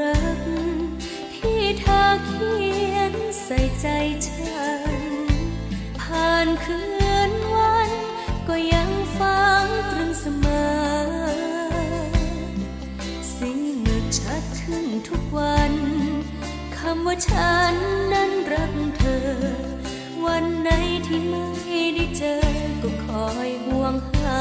รักที่เธอเขียนใส่ใจฉันผ่านคืนวันก็ยังฟังตรึงเสมอสิ่งมืดชัดขึ้นทุกวันคำว่าฉันนั้นรักเธอวันไหนที่ไม่ได้เจอก็คอยห่วงหา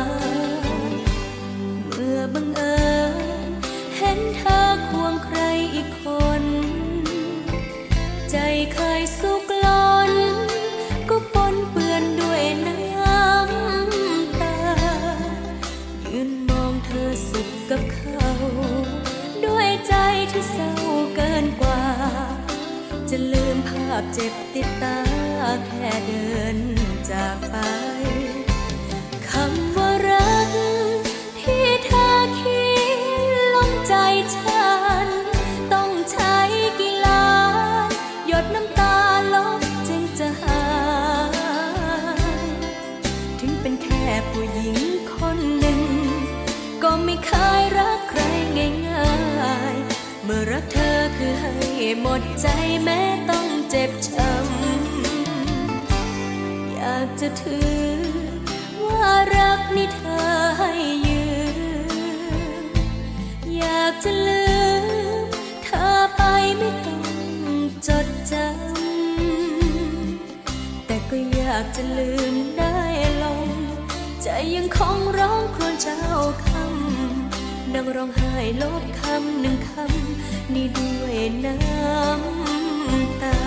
เมื่อบังเอิญเห็นเธอควงใครอีกคนใจเคยสุกล้นก็ปนเปื้อนด้วยน้ำตายืนมองเธอสุขกับเขาด้วยใจที่เศร้าเกินกว่าจะลืมภาพเจ็บติดตาแค่เดินจากไปคำว่ารักที่เธอเขียนลงใจฉันต้องใช้กี่ล้านหยดน้ำตาลบจึงจะหายถึงเป็นแค่ผู้หญิงคนหนึ่งก็ไม่เคยรักใครง่ายๆเมื่อรักเธอคือให้หมดใจแม้ต้องเจ็บช้ำอยากจะถือว่ารักนี่เธอให้ยืมอยากจะลืมเธอไปไม่ต้องจดจำแต่ก็อยากจะลืมได้ลงใจยังคงร้องครวญเช้าค่ำนั่งร้องไห้ลบคำหนึ่งคำนี่ด้วยน้ำตา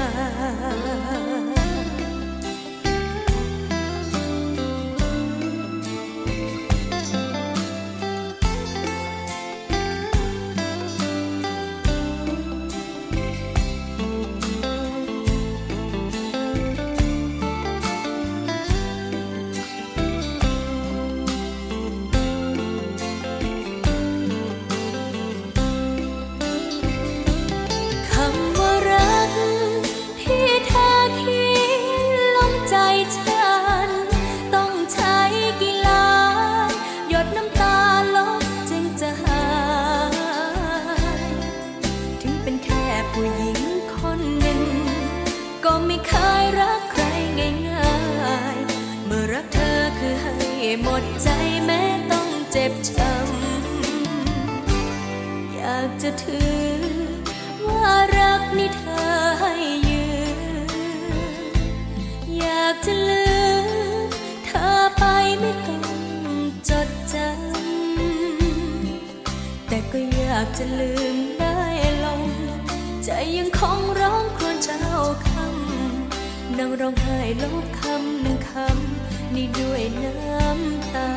หมดใจแม้ต้องเจ็บช้ำอยากจะถือว่ารักนี่เธอให้ยืมอยากจะลืมเธอไปไม่ต้องจดจำแต่ก็อยากจะลืมได้ลงใจยังคงร้องครวญเช้าค่ำนั่งร้องไห้ลบคำหนึ่งคำนี่ด้วยน้ำตา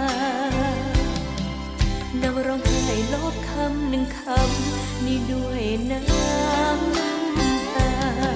นั่งร้องไห้ลบคำหนึ่งคำนี่ด้วยน้ำตา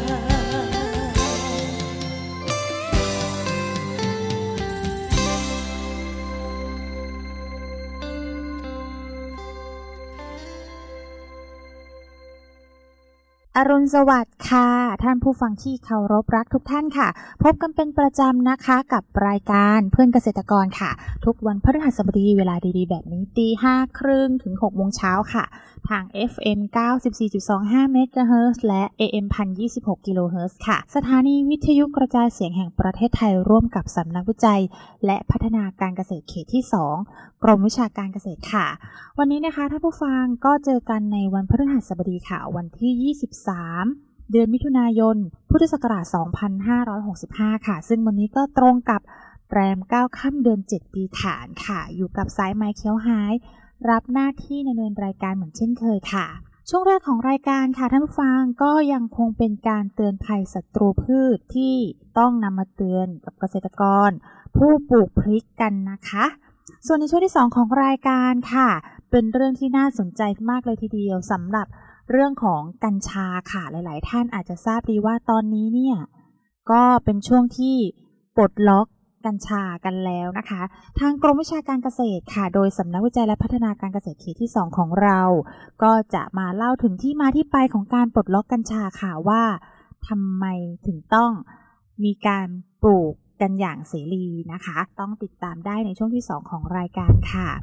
อรุณสวัสดิ์ค่ะท่านผู้ฟังที่เคารพรักทุกท่านค่ะพบกันเป็นประจำนะคะกับรายการเพื่อนเกษตรกรค่ะทุกวันพฤหัสบดีเวลาดีๆแบบนี้ 5:30 ถึง 6 โมงเช้าค่ะทาง FM 94.25 เมกะเฮิรตซ์และ AM 1026 กิโลเฮิรตซ์ค่ะสถานีวิทยุกระจายเสียงแห่งประเทศไทยร่วมกับสำนักวิจัยและพัฒนาการเกษตรเขตที่ 2 กรมวิชาการเกษตรค่ะวันนี้นะคะท่านผู้ฟังก็เจอกันในวันพฤหัสบดีค่ะวันที่23เดือนมิถุนายนพุทธศักราช2565ค่ะซึ่งวันนี้ก็ตรงกับแรม9ค่ำเดือน7ปีขานค่ะอยู่กับสายไม้เขียวหายรับหน้าที่ดำเนินรายการเหมือนเช่นเคยค่ะช่วงแรกของรายการค่ะท่านผู้ฟังก็ยังคงเป็นการเตือนภัยศัตรูพืชที่ต้องนำมาเตือนกับเกษตรกรผู้ปลูกพริกกันนะคะส่วนในช่วงที่2ของรายการค่ะเป็นเรื่องที่น่าสนใจมากเลยทีเดียวสำหรับเรื่องของกัญชาค่ะหลายๆท่านอาจจะทราบดีว่าตอนนี้เนี่ยก็เป็นช่วงที่ปลดล็อกกัญชากันแล้วนะคะทางกรมวิชาการเกษตรค่ะโดยสำนักวิจัยและพัฒนาการเกษตรเขตที่2ของเราก็จะมาเล่าถึงที่มาที่ไปของการปลดล็อกกัญชาค่ะว่าทำไมถึงต้องมีการปลูกกันอย่างเสรีนะคะต้องติดตามได้ในช่วงที่2ของรายการค่ะ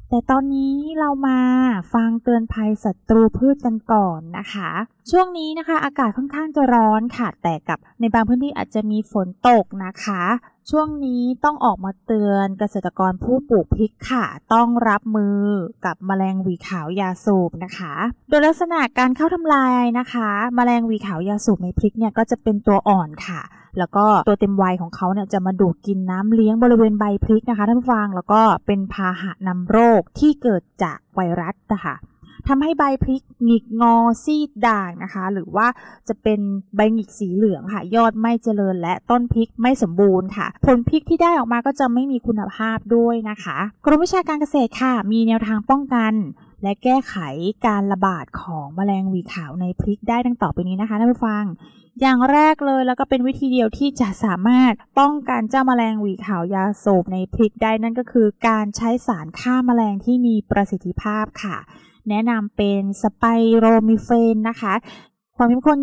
แต่ตอนนี้เรามาฟังเตือนภัยศัตรูพืชกันก่อนนะคะช่วงนี้นะคะอากาศค่อนข้างจะร้อนค่ะแต่กับในบางพื้นที่อาจจะมีฝนตกนะคะช่วงนี้ต้องออกมาเตือนเกษตรกรผู้ปลูกพริกค่ะต้องรับมือกับแมลงหวีขาวยาสูบนะคะโดยลักษณะการเข้าทำลายนะคะแมลงหวีขาวยาสูบในพริกเนี่ยก็จะเป็นตัวอ่อนค่ะแล้วก็ตัวเต็มวัยของเขาเนี่ยจะมาดูดกินน้ำเลี้ยงบริเวณใบพริกนะคะท่านผู้ฟังแล้วก็เป็นพาหะนำโรคที่เกิดจากไวรัสนะคะทำให้ใบพริกหงิกงอซีดด่างนะคะหรือว่าจะเป็นใบหงิกสีเหลืองค่ะยอดไม่เจริญและต้นพริกไม่สมบูรณ์ค่ะผลพริกที่ได้ออกมาก็จะไม่มีคุณภาพด้วยนะคะกรมวิชาการเกษตรค่ะมีแนวทางป้องกันและแก้ไขการระบาดของแมลงหวีขาวในพริกได้ดังต่อไปนี้นะคะท่านผู้ฟังอย่างแรกเลยแล้วก็เป็นวิธีเดียวที่จะสามารถป้องกันเจ้าแมลงหวีขาวยาสูบในพริกได้นั่นก็คือการใช้สารฆ่าแมลงที่มีประสิทธิภาพค่ะแนะนำเป็นสไปโรมิเฟนนะคะความเข้มข้น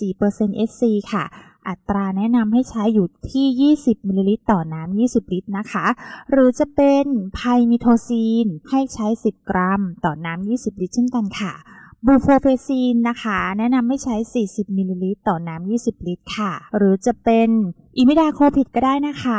24% SC ค่ะอัตราแนะนำให้ใช้อยู่ที่20มิลลิลิตรต่อน้ำ20ลิตรนะคะหรือจะเป็นไพมิโทซีนให้ใช้10กรัมต่อน้ำ20ลิตรเช่นกันค่ะบูโฟเฟซีนนะคะแนะนำให้ใช้40มิลลิลิตรต่อน้ำ20ลิตรค่ะหรือจะเป็นอิมิดาโคพิดก็ได้นะคะ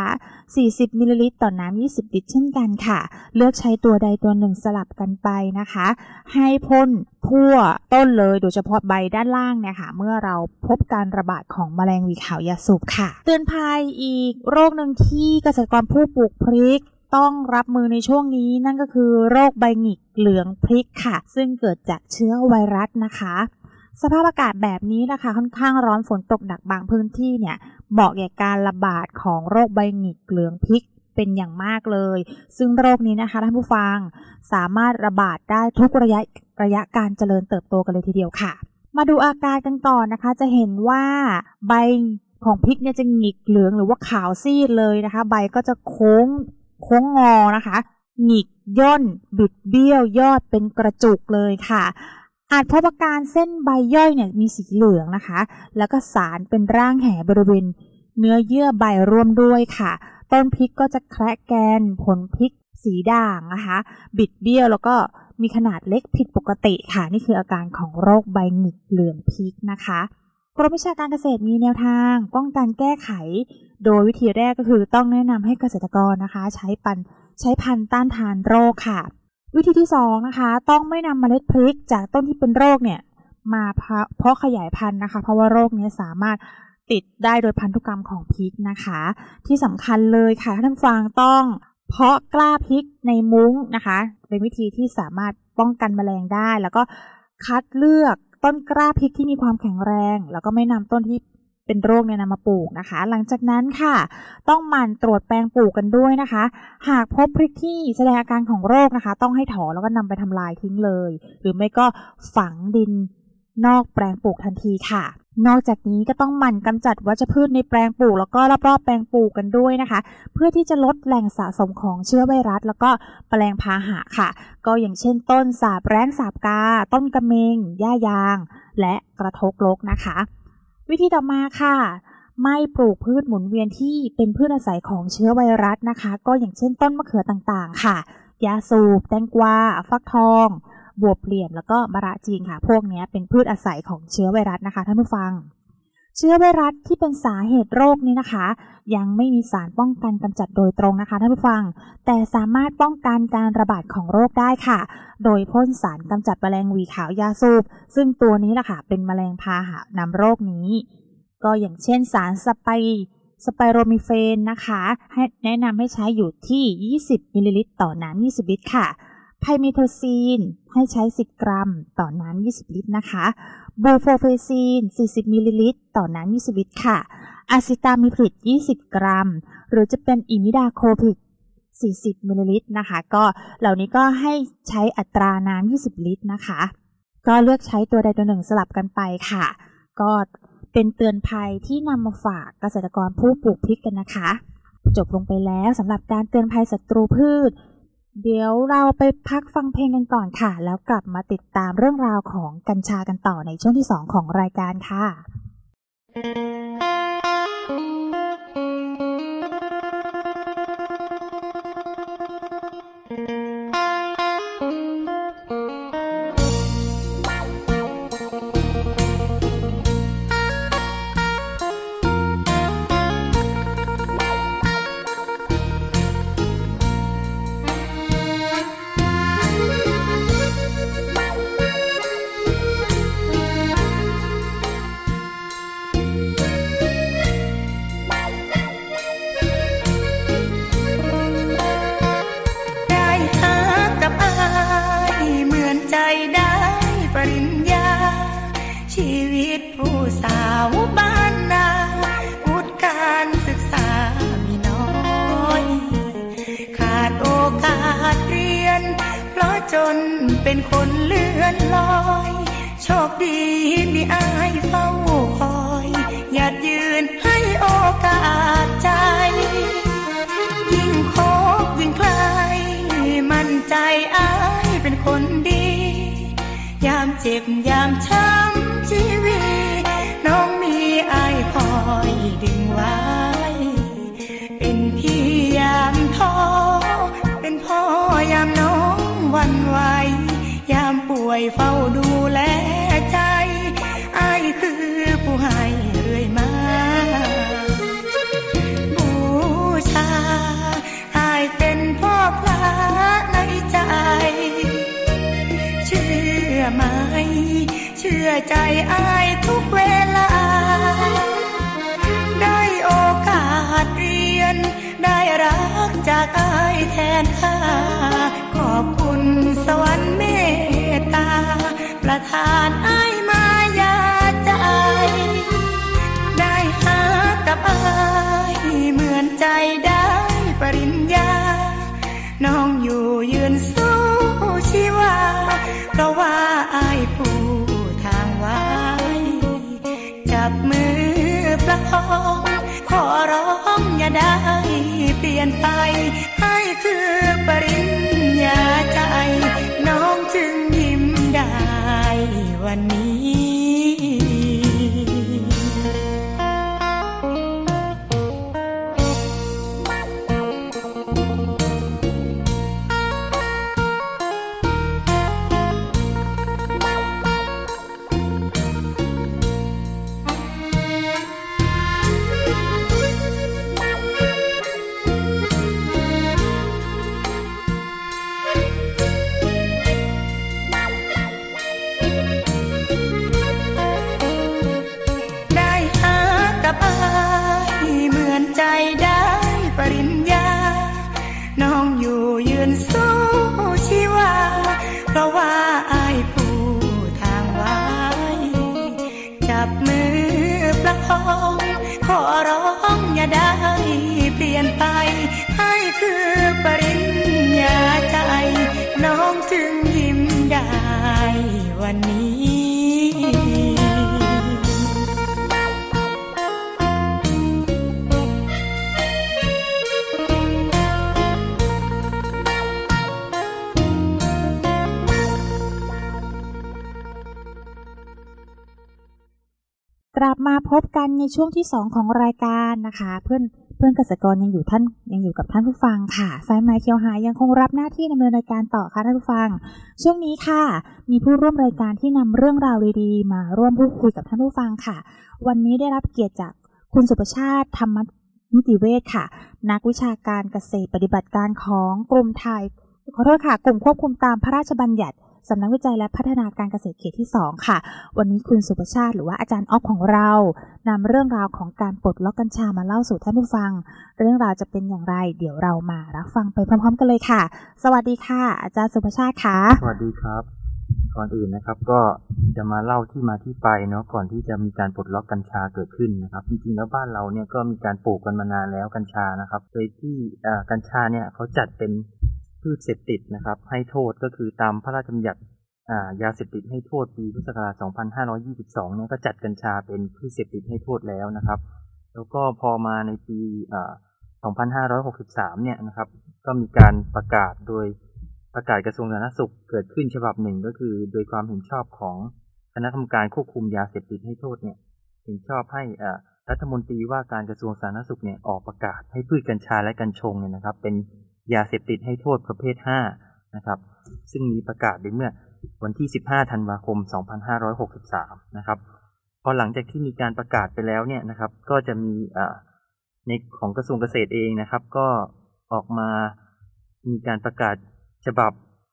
40มิลลิลิตรต่อน้ำ20ลิตรเช่นกันค่ะเลือกใช้ตัวใดตัวหนึ่งสลับกันไปนะคะให้พ่นทั่วต้นเลยโดยเฉพาะใบด้านล่างเนี่ยค่ะเมื่อเราพบการระบาดของแมลงหวีขาวยาสูบค่ะเตือนภัยอีกโรคหนึ่งที่เกษตรกรผู้ปลูกพริกต้องรับมือในช่วงนี้นั่นก็คือโรคใบหงิกเหลืองพริกค่ะซึ่งเกิดจากเชื้อไวรัสนะคะสภาพอากาศแบบนี้นะคะค่อนข้างร้อนฝนตกหนักบางพื้นที่เนี่ยเหมาะแก่การระบาดของโรคใบหงิกเหลืองพริกเป็นอย่างมากเลยซึ่งโรคนี้นะคะท่านผู้ฟังสามารถระบาดได้ทุกระยะการเจริญเติบโตกันเลยทีเดียวค่ะมาดูอาการกันก่อนนะคะจะเห็นว่าใบของพริกเนี่ยจะหงิกเหลืองหรือว่าขาวซีดเลยนะคะใบก็จะโค้งงอนะคะหงิกย่นบิดเบี้ยวยอดเป็นกระจุกเลยค่ะอาจพบอาการเส้นใบย่อยเนี่ยมีสีเหลืองนะคะแล้วก็สารเป็นร่างแหบริเวณเนื้อเยื่อใบร่วมด้วยค่ะต้นพริกก็จะแคระแกนผลพริกสีด่างนะคะบิดเบี้ยวแล้วก็มีขนาดเล็กผิดปกติค่ะนี่คืออาการของโรคใบหงิกเหลืองพริกนะคะกรมวิชาการเกษตรมีแนวทางป้องกันแก้ไขโดยวิธีแรกก็คือต้องแนะนำให้เกษตรกรนะคะใช้พันธุ์ต้านทานโรคค่ะวิธีที่2นะคะต้องไม่นำเมล็ดพริกจากต้นที่เป็นโรคเนี่ยมาเพาะขยายพันธุ์นะคะเพราะว่าโรคนี้สามารถติดได้โดยพันธุกรรมของพริกนะคะที่สำคัญเลยค่ะท่านฟังต้องเพาะกล้าพริกในมุ้งนะคะเป็นวิธีที่สามารถป้องกันแมลงได้แล้วก็คัดเลือกต้นกล้าพริกที่มีความแข็งแรงแล้วก็ไม่นำต้นที่เป็นโรคเนี่ยนำมาปลูกนะคะหลังจากนั้นค่ะต้องหมั่นตรวจแปลงปลูกกันด้วยนะคะหากพบพริกที่แสดงอาการของโรคนะคะต้องให้ถอนแล้วก็นำไปทำลายทิ้งเลยหรือไม่ก็ฝังดินนอกแปลงปลูกทันทีค่ะนอกจากนี้ก็ต้องหมั่นกำจัดวัชพืชในแปลงปลูกแล้วก็รอบๆแปลงปลูกกันด้วยนะคะเพื่อที่จะลดแหล่งสะสมของเชื้อไวรัสแล้วก็แมลงพาหะค่ะก็อย่างเช่นต้นสาบแร้งสาบกาต้นกระเมงหญ้ายางและกระทกรกนะคะวิธีต่อมาค่ะไม่ปลูกพืชหมุนเวียนที่เป็นพืชอาศัยของเชื้อไวรัสนะคะก็อย่างเช่นต้นมะเขือต่างๆค่ะยาสูบแตงกวาฟักทองบวบเหลี่ยมแล้วก็มะระจีนค่ะพวกนี้เป็นพืชอาศัยของเชื้อไวรัสนะคะท่านผู้ฟังเชื้อไวรัสที่เป็นสาเหตุโรคนี้นะคะยังไม่มีสารป้องกันกำจัดโดยตรงนะคะท่านผู้ฟังแต่สามารถป้องกันการระบาดของโรคได้ค่ะโดยพ่นสารกำจัดแมลงหวีขาวยาสูบซึ่งตัวนี้แหละค่ะเป็นแมลงพาหะนำโรคนี้ก็อย่างเช่นสารสไปโรมิเฟนนะคะให้แนะนำให้ใช้อยู่ที่20มิลลิลิตรต่อน้ำ20ลิตรค่ะไพมิโทซีนให้ใช้10กรัมต่อน้ำ20ลิตรนะคะบูโฟเฟซีน40มิลลิลิตรต่อน้ำ20ลิตรค่ะอะซิตามิพริด20กรัมหรือจะเป็นอิมิดาโคพิด40มิลลิลิตรนะคะก็เหล่านี้ก็ให้ใช้อัตราน้ำ20ลิตรนะคะก็เลือกใช้ตัวใดตัวหนึ่งสลับกันไปค่ะก็เป็นเตือนภัยที่นำมาฝากเกษตรกรผู้ปลูกพริกกันนะคะจบลงไปแล้วสำหรับการเตือนภัยศัตรูพืชเดี๋ยวเราไปพักฟังเพลงกันก่อนค่ะแล้วกลับมาติดตามเรื่องราวของกัญชากันต่อในช่วงที่2ของรายการค่ะตผู้สาวบ้านนาวุฒิการศึกษามีน้อยขาดโอกาสเรียนเพราะจนเป็นคนเลื่อนลอยโชคดีมีอายเฝ้าคอยหยัดยืนให้โอกาสใจยิ่งคบยิ่งใกล้มั่นใจอายเป็นคนดียามเจ็บยามช้ำชีวิตน้องมีอายคอยดึงไว้เป็นพี่ยามท้อเป็นพ่อยามน้องหวั่นไหวยามป่วยเฝ้าดูแลใจอายคือผู้ให้เรื่อยมาบูชาอายเป็นพ่อพระในใจเชื่อไหมเชื่อใจอายทุกเวลาได้โอกาสเรียนได้รักจากอายแทนค่าขอบคุณสวรรค์เมตตาประทานอายมายาใจได้หากับอายเหมือนใจได้ปริญญาน้องอยู่ยืนสู้ชีวาเพราะว่าอายผู้ทางไว้จับมือประคองขอร้องอย่าได้เปลี่ยนไปให้คือปริญญาใจน้องจึงยิ้มได้วันนี้น้องอยู่ยืนสู้ชีวาเพราะว่าอายผู้ทางไว้จับมือประคองขอร้องอย่าได้เปลี่ยนไปให้คือปริญญาใจน้องจึงยิ้มได้วันนี้กลับมาพบกันในช่วงที่2ของรายการนะคะเพื่อนเกษตรกรยังอยู่กับท่านผู้ฟังค่ะสายไหมเขียวหายยังคงรับหน้าที่ดำเนินรายการต่อค่ะท่านผู้ฟังช่วงนี้ค่ะมีผู้ร่วมรายการที่นำเรื่องราวดีๆมาร่วมพูดคุยกับท่านผู้ฟังค่ะวันนี้ได้รับเกียรติจากคุณสุประชาติธรรมนิติเวชค่ะนักวิชาการเกษตรปฏิบัติการของกลุ่มควบคุมตามพระราชบัญญัติสำนักวิจัยและพัฒนาการเกษตรเขตที่2ค่ะวันนี้คุณสุประชาติหรือว่าอาจารย์อ๊อฟของเรานำเรื่องราวของการปลดล็อกกัญชามาเล่าสู่ท่านผู้ฟังเรื่องราวจะเป็นอย่างไรเดี๋ยวเรามารับฟังไปพร้อมๆกันเลยค่ะสวัสดีค่ะอาจารย์สุประชาติค่ะสวัสดีครับก่อนอื่นนะครับก็จะมาเล่าที่มาที่ไปเนาะก่อนที่จะมีการปลดล็อกกัญชาเกิดขึ้นนะครับจริงๆแล้วบ้านเราเนี่ยก็มีการปลูกกันมานานแล้วกัญชานะครับโดยที่กัญชาเนี่ยเขาจัดเป็นพืชเสพติดนะครับให้โทษก็คือตามพระราชบัญญัติยาเสพติดให้โทษปีพุทธศักราช 2522 เนี่ยก็จัดกัญชาเป็นพืชเสพติดให้โทษแล้วนะครับแล้วก็พอมาในปี 2563 เนี่ยนะครับก็มีการประกาศโดยประกาศกระทรวงสาธารณสุขเกิดขึ้นฉบับหนึ่งก็คือโดยความเห็นชอบของคณะกรรมการควบคุมยาเสพติดให้โทษเนี่ยเห็นชอบให้รัฐมนตรีว่าการกระทรวงสาธารณสุขเนี่ยออกประกาศให้พืชกัญชาและกัญชงเนี่ยนะครับเป็นยาเสพติดให้โทษประเภท 5 นะครับซึ่งมีประกาศในเมื่อวันที่ 15 ธันวาคม 2563 นะครับพอหลังจากที่มีการประกาศไปแล้วเนี่ยนะครับก็จะมีในของกระทรวงเกษตรเองนะครับก็ออกมามีการประกาศฉบับ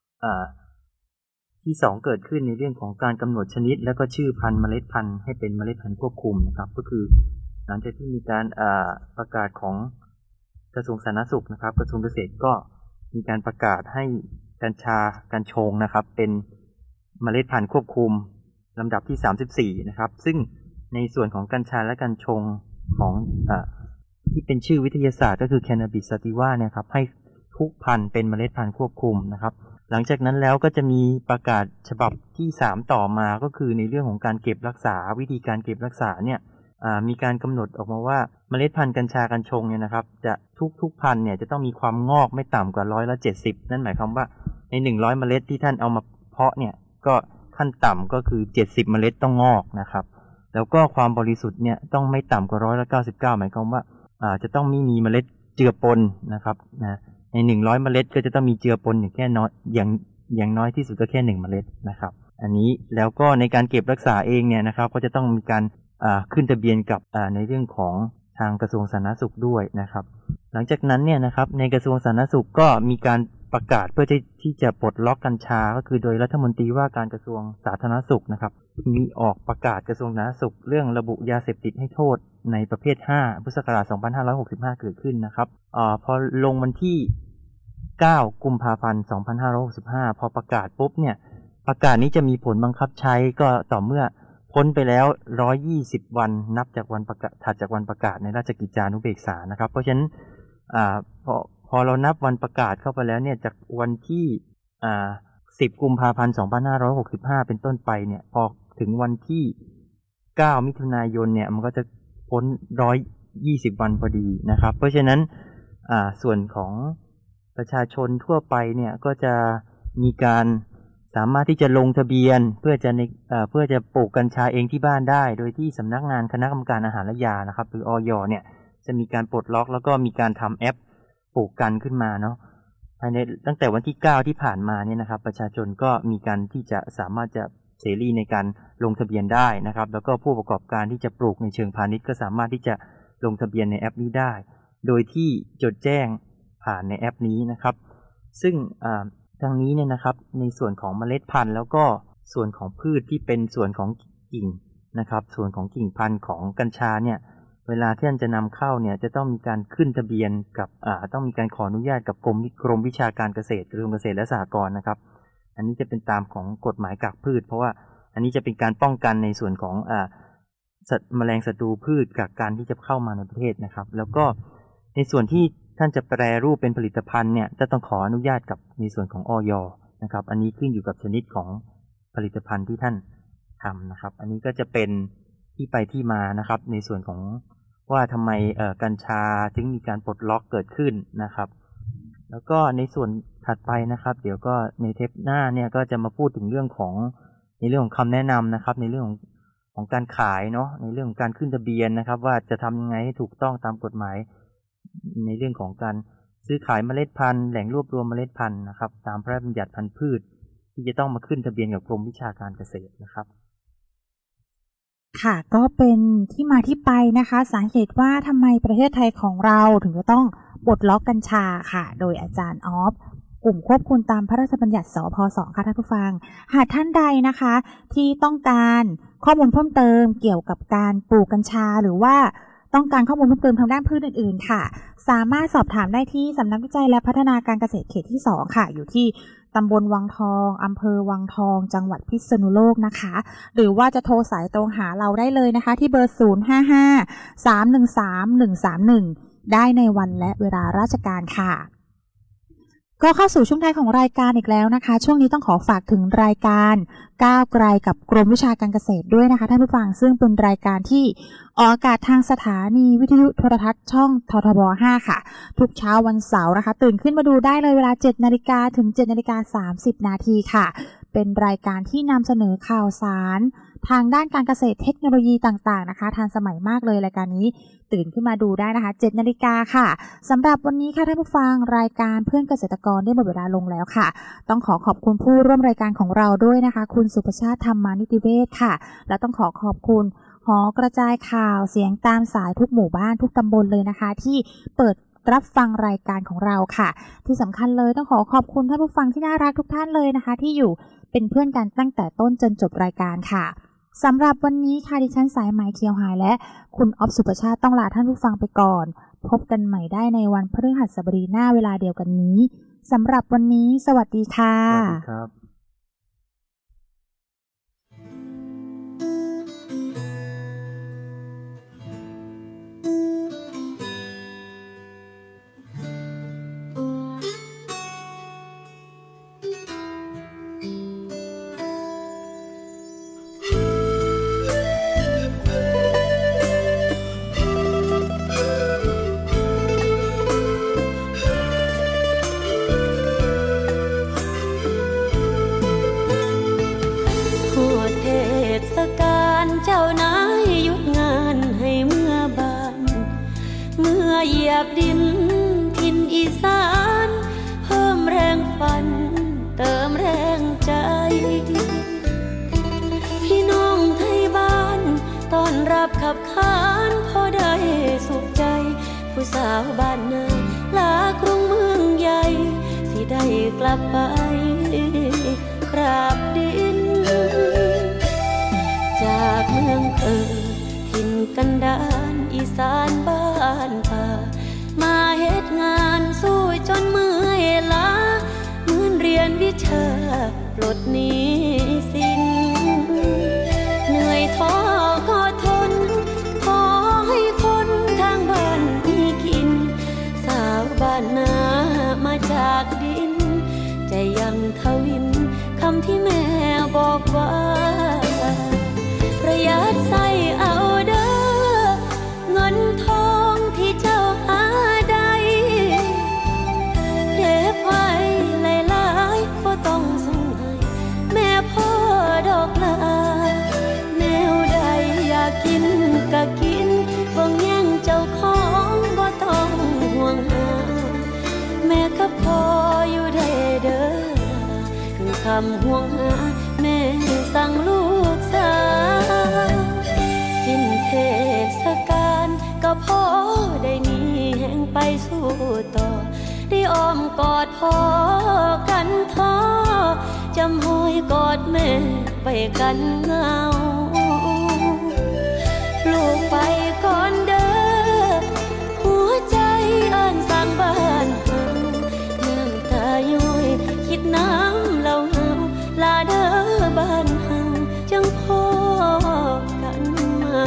ที่2เกิดขึ้นในเรื่องของการกำหนดชนิดและก็ชื่อพันธุ์เมล็ดพันธุ์ให้เป็นเมล็ดพันธุ์ควบคุมนะครับก็คือหลังจากที่มีการประกาศของกระทรวงสาธารณสุขนะครับกระทรวงเกษตรก็มีการประกาศให้กัญชากัญชงนะครับเป็นเมล็ดพันธุ์ควบคุมลำดับที่34นะครับซึ่งในส่วนของกัญชาและกัญชงของที่เป็นชื่อวิทยาศาสตร์ก็คือ Cannabis sativa เนี่ยครับให้ทุกพันธุ์เป็นเมล็ดพันธุ์ควบคุมนะครับหลังจากนั้นแล้วก็จะมีประกาศฉบับที่3ต่อมาก็คือในเรื่องของการเก็บรักษาวิธีการเก็บรักษาเนี่ยมีการกำหนดออกมาว่าเมล็ดพันธุ์กัญชากัญชงเนี่ยนะครับจะทุกพันธุ์เนี่ยจะต้องมีความงอกไม่ต่ำกว่า70%นั่นหมายความว่าใน100เมล็ดที่ท่านเอามาเพาะเนี่ยก็ขั้นต่ำก็คือ70เมล็ดต้องงอกนะครับแล้วก็ความบริสุทธิ์เนี่ยต้องไม่ต่ำกว่า99หมายความว่าจะต้องไม่มีเมล็ดเจือปนนะครับนะใน100เมล็ดก็จะต้องมีเจือปนอย่างแค่น้อยอย่างน้อยที่สุดก็แค่1เมล็ดนะครับอันนี้แล้วก็ในการเก็บรักษาเองเนี่ยนะครับก็จะต้องมีการขึ้นทะเบียนกับในเรื่องของทางกระทรวงสาธารณสุขด้วยนะครับหลังจากนั้นเนี่ยนะครับในกระทรวงสาธารณสุขก็มีการประกาศเพื่อที่จะปลดล็อกกัญชาก็คือโดยรัฐมนตรีว่าการกระทรวงสาธารณสุขนะครับมีออกประกาศกระทรวงสาธารณสุขเรื่องระบุยาเสพติดให้โทษในประเภท5พุทธศักราช2565เกิดขึ้นนะครับพอลงวันที่9กุมภาพันธ์2565พอประกาศปุ๊บเนี่ยประกาศนี้จะมีผลบังคับใช้ก็ต่อเมื่อพ้นไปแล้ว120วันนับจากวันประกาศถัดจากวันประกาศในราชกิจจานุเบกษานะครับเพราะฉะนั้นพอเรานับวันประกาศเข้าไปแล้วเนี่ยจากวันที่10กุมภาพันธ์2565เป็นต้นไปเนี่ยพอถึงวันที่9มิถุนายนเนี่ยมันก็จะพ้น120วันพอดีนะครับเพราะฉะนั้นส่วนของประชาชนทั่วไปเนี่ยก็จะมีการสามารถที่จะลงทะเบียนเพื่อจะปลูกกัญชาเองที่บ้านได้โดยที่สำนักงานคณะกรรมการอาหารและยานะครับหรืออย.เนี่ยจะมีการปลดล็อกแล้วก็มีการทำแอปปลูกกันขึ้นมาเนาะภายในตั้งแต่วันที่9ที่ผ่านมาเนี่ยนะครับประชาชนก็มีการที่จะสามารถจะเสรีในการลงทะเบียนได้นะครับแล้วก็ผู้ประกอบการที่จะปลูกในเชิงพาณิชย์ก็สามารถที่จะลงทะเบียนในแอปนี้ได้โดยที่จดแจ้งผ่านในแอปนี้นะครับซึ่งทางนี้เนี่ยนะครับในส่วนของเมล็ดพันธุ์แล้วก็ส่วนของพืชที่เป็นส่วนของกิ่งนะครับส่วนของกิ่งพันธุ์ของกัญชาเนี่ยเวลาที่ท่านจะนำเข้าเนี่ยจะต้องมีการขึ้นทะเบียนกับต้องมีการขออนุญาตกับกรมวิชาการเกษตรกระทรวงเกษตรและสหกรณ์นะครับอันนี้จะเป็นตามของกฎหมายกากพืชเพราะว่าอันนี้จะเป็นการป้องกันในส่วนของแมลงศัตรูพืชกับการที่จะเข้ามาในประเทศนะครับแล้วก็ในส่วนที่ท่านจะแปรรูปเป็นผลิตภัณฑ์เนี่ยจะต้องขออนุญาตกับในส่วนของอย.นะครับอันนี้ขึ้นอยู่กับชนิดของผลิตภัณฑ์ที่ท่านทำนะครับอันนี้ก็จะเป็นที่ไปที่มานะครับในส่วนของว่าทำไมกัญชาถึงมีการปลดล็อกเกิดขึ้นนะครับแล้วก็ในส่วนถัดไปนะครับเดี๋ยวก็ในเทปหน้าเนี่ยก็จะมาพูดถึงเรื่องของคำแนะนำนะครับในเรื่องของการขายเนาะในเรื่องของการขึ้นทะเบียนนะครับว่าจะทำยังไงให้ถูกต้องตามกฎหมายในเรื่องของการซื้อขายเมล็ดพันธุ์แหล่งรวบรวมเมล็ดพันธุ์นะครับตามพระราชบัญญัติพันธุ์พืชที่จะต้องมาขึ้นทะเบียนกับกรมวิชาการเกษตรนะครับค่ะก็เป็นที่มาที่ไปนะคะสาเหตุว่าทำไมประเทศไทยของเราถึงจะต้องปลดล็อกกัญชาค่ะโดยอาจารย์ออฟกลุ่มควบคุมตามพระราชบัญญัติสพ.ค่ะท่านผู้ฟังหากท่านใดนะคะที่ต้องการข้อมูลเพิ่มเติมเกี่ยวกับการปลูกกัญชาหรือว่าต้องการข้อมูลเพิ่มเติมทางด้านพืชอื่นๆค่ะสามารถสอบถามได้ที่สำนักวิจัยและพัฒนาการเกษตรเขตที่2ค่ะอยู่ที่ตำบลวังทองอำเภอวังทองจังหวัดพิษณุโลกนะคะหรือว่าจะโทรสายตรงหาเราได้เลยนะคะที่เบอร์055-313-131ได้ในวันและเวลาราชการค่ะก็เข้าสู่ช่วงท้ายของรายการอีกแล้วนะคะช่วงนี้ต้องขอฝากถึงรายการก้าวไกลกับกรมวิชาการเกษตรด้วยนะคะท่านผู้ฟังซึ่งเป็นรายการที่ออกอากาศทางสถานีวิทยุโทรทัศน์ช่องททบ5ค่ะทุกเช้าวันเสาร์นะคะตื่นขึ้นมาดูได้เลยเวลา 7:00 นถึง 7:30 นค่ะเป็นรายการที่นำเสนอข่าวสารทางด้านการเกษตรเทคโนโลยีต่างๆนะคะทันสมัยมากเลยรายการนี้ตื่นขึ้นมาดูได้นะคะ 7:00 นค่ะสำหรับวันนี้ค่ะท่านผู้ฟังรายการเพื่อนเกษตรกรได้หมดเวลาลงแล้วค่ะต้องขอบคุณผู้ร่วมรายการของเราด้วยนะคะคุณสุภชาติธรรมานิติเวชค่ะและต้องขอบคุณหอกระจายข่าวเสียงตามสายทุกหมู่บ้านทุกตำบลเลยนะคะที่เปิดรับฟังรายการของเราค่ะที่สำคัญเลยต้องขอบคุณท่านผู้ฟังที่น่ารักทุกท่านเลยนะคะที่อยู่เป็นเพื่อนกันตั้งแต่ต้นจนจบรายการค่ะสำหรับวันนี้ค่ะดิฉันสายไหมเคียวหายและคุณอ๊อฟสุภชาติต้องลาท่านผู้ฟังไปก่อนพบกันใหม่ได้ในวันพฤหัสบดีหน้าเวลาเดียวกันนี้สำหรับวันนี้สวัสดีค่ะสวัสดีครับเจ้านายหยุดงานให้เมื่อบ้านเมื่อเหยียบดินถิ่นอีสานเพิ่มแรงฝันเติมแรงใจพี่น้องไทยบ้านต้อนรับขับขานพอได้สุขใจผู้สาวบ้านนาลากรุงเมืองใหญ่สิได้กลับไปกราบดินจากเมืองถิ่นกันดารอีสานบ้านป่ามาเฮ็ดงานสู้จนเมื่อยล้าเหมือนเรียนวิชาปลดหนี้สิ้นเหนื่อยท้อก็ทนขอให้คนทางบ้านมีกินสาวบ้านนามาจากดินใจยังทวินคำที่แม่บอกว่าประหยัดใส่เอาเด้อเงินทองที่เจ้าหาได้เก็บไว้หลายๆบ่ต้องส่งให้แม่พ่อดอกลาแนวใดอยากกินก็กินบ่แย่งเจ้าของบ่ต้องห่วงหาแม่ก็พออยู่ได้เด้อคือคำห่วงหาแม่สั่งลูกสาวสิ้นเทศกาลก็พอได้มีแห่งไปสู้ต่อได้อ้อมกอดพ่อกันท้อจำห้อยกอดแม่ไปกันเงาลูกไปก่อนเด้อหัวใจอ่านสร้างบ้านเฮาน้ำตาย้อยคิดน้ำเล่าเฮาลาเด้อบ้านเฮาจังพอกันใหม่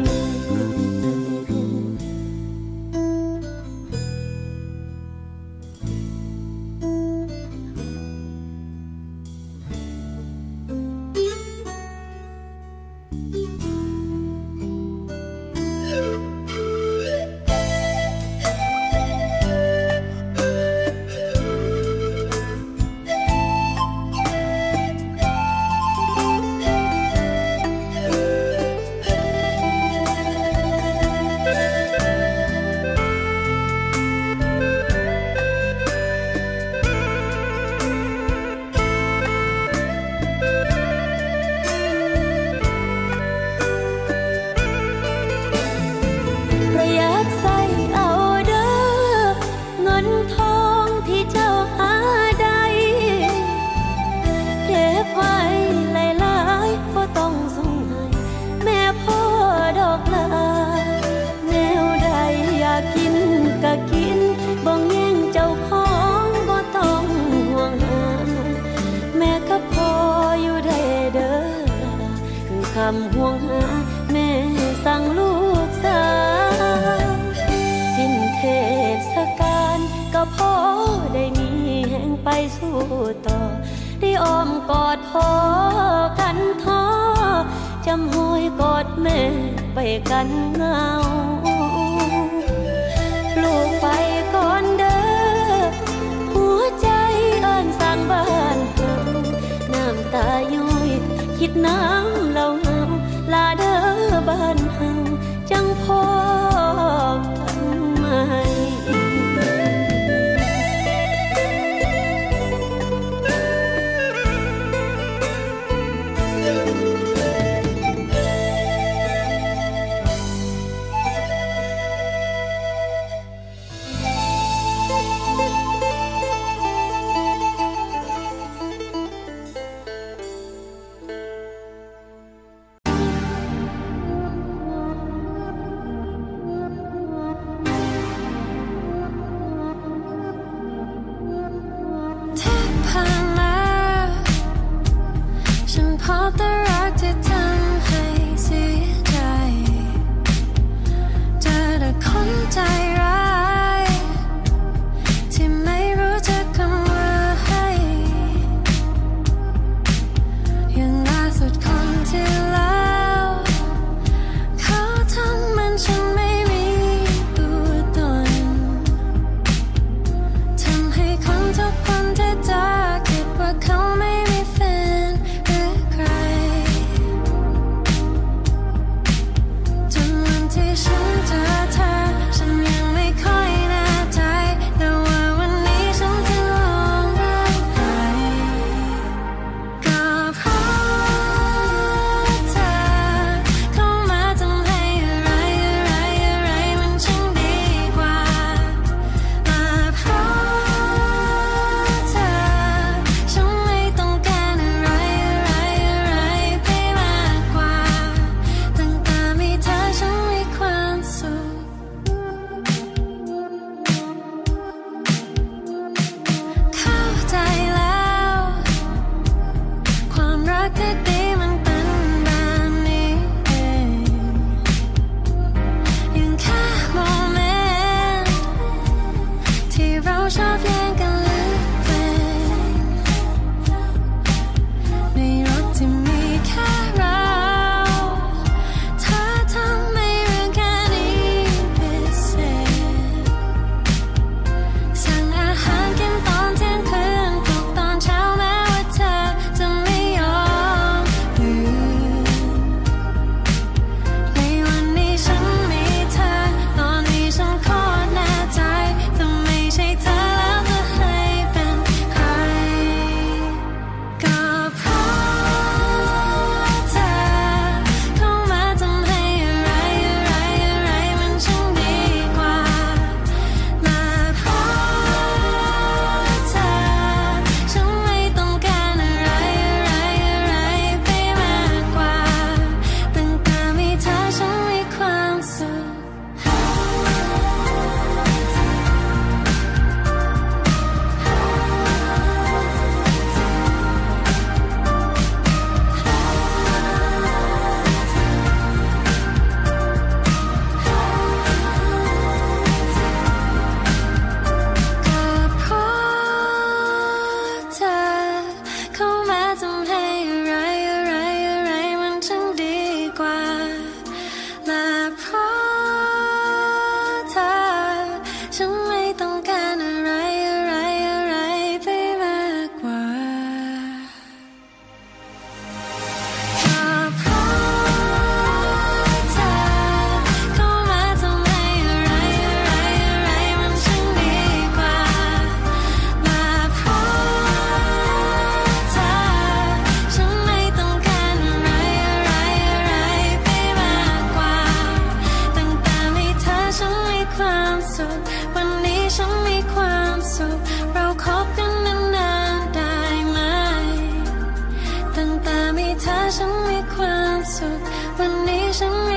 คำห่วงหาแม่สั่งลูกสาวสิ้นเทศกาลก็พอได้มีแห่งไปสู้ต่อได้อ้อมกอดพ่อกันท้อจำห้อยกอดแม่ไปกันเงาลูกไปก่อนเด้อหัวใจอ่านสร้างบ้านเฮาน้ำตาย้อยคิดน้ำเล่าเฮาลาเด้อบ้านเฮาจังพอกันใหม่เธอฉันมีความสุขวันนี้ฉันมี